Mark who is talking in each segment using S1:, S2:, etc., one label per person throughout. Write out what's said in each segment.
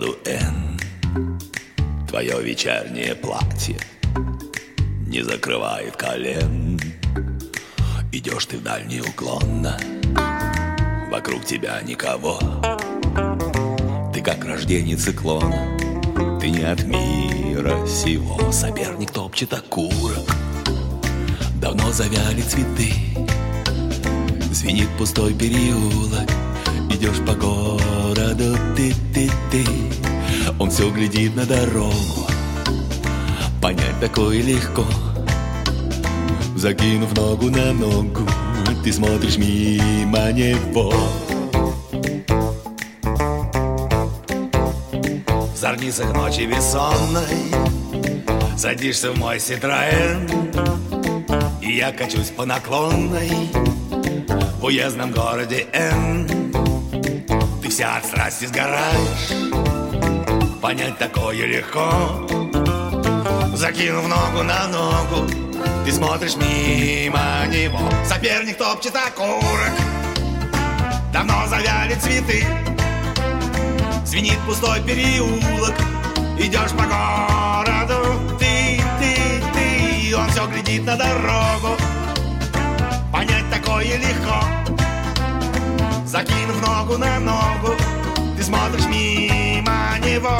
S1: городу Н. Твое вечернее платье не закрывает колен. Идешь ты в дальний уклон, вокруг тебя никого. Ты как рождение циклона, ты не от мира сего. Соперник топчет окурок, давно завяли цветы. Звенит пустой переулок, идешь по городу ты. Он все глядит на дорогу, понять такое легко. Закинув ногу на ногу, ты смотришь мимо него. В зорницах ночи бессонной садишься в мой Citroën, и я качусь по наклонной в уездном городе Н. Ты вся от страсти сгораешь, понять такое легко. Закинув ногу на ногу, ты смотришь мимо него. Соперник топчет окурок, давно завяли цветы. Звенит пустой переулок, идешь по городу ты. Он все глядит на дорогу, понять такое легко. Закинув ногу на ногу, ты смотришь мимо него.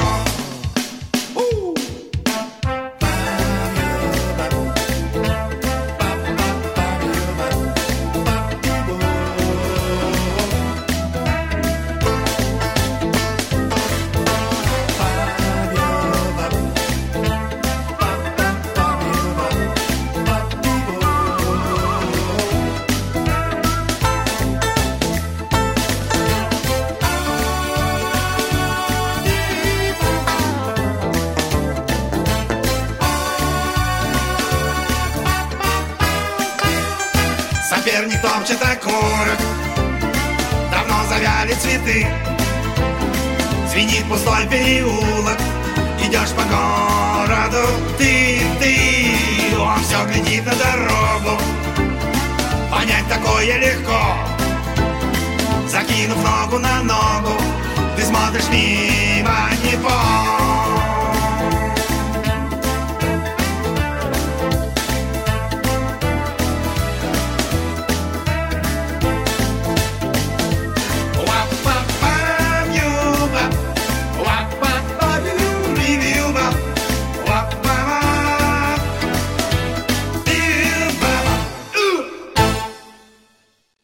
S1: Соперник топчет окурок, давно завяли цветы. Звенит пустой переулок, идешь по городу ты. Он все глядит на дорогу, понять такое легко. Закинув ногу на ногу, ты смотришь мимо него.